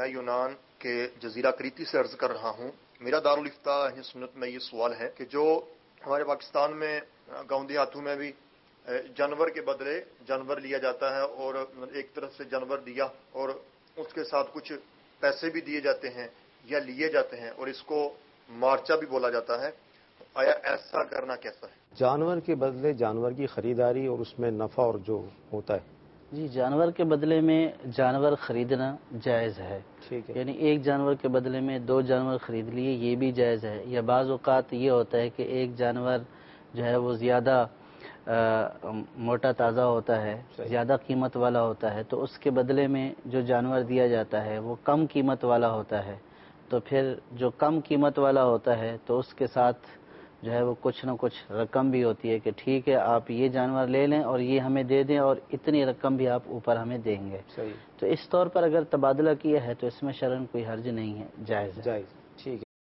میں یونان کے جزیرہ کریتی سے عرض کر رہا ہوں۔ میرا دارالفتہ اہل سنت میں یہ سوال ہے کہ جو ہمارے پاکستان میں گاؤں دیہاتوں میں بھی جانور کے بدلے جانور لیا جاتا ہے، اور ایک طرف سے جانور دیا اور اس کے ساتھ کچھ پیسے بھی دیے جاتے ہیں یا لیے جاتے ہیں، اور اس کو مارچا بھی بولا جاتا ہے، آیا ایسا کرنا کیسا ہے؟ جانور کے بدلے جانور کی خریداری اور اس میں نفع اور جو ہوتا ہے، جی، جانور کے بدلے میں جانور خریدنا جائز ہے۔ ٹھیک ہے، یعنی ایک جانور کے بدلے میں 2 جانور خرید لیے، یہ بھی جائز ہے۔ یا بعض اوقات یہ ہوتا ہے کہ ایک جانور جو ہے وہ زیادہ موٹا تازہ ہوتا ہے، زیادہ قیمت والا ہوتا ہے، تو اس کے بدلے میں جو جانور دیا جاتا ہے وہ کم قیمت والا ہوتا ہے، تو پھر جو کم قیمت والا ہوتا ہے تو اس کے ساتھ جو ہے وہ کچھ نہ کچھ رقم بھی ہوتی ہے کہ ٹھیک ہے آپ یہ جانور لے لیں اور یہ ہمیں دے دیں، اور اتنی رقم بھی آپ اوپر ہمیں دیں گے۔ صحیح، تو اس طور پر اگر تبادلہ کیا ہے تو اس میں شرعاً کوئی حرج نہیں ہے، جائز ہے۔ جائز، ٹھیک ہے۔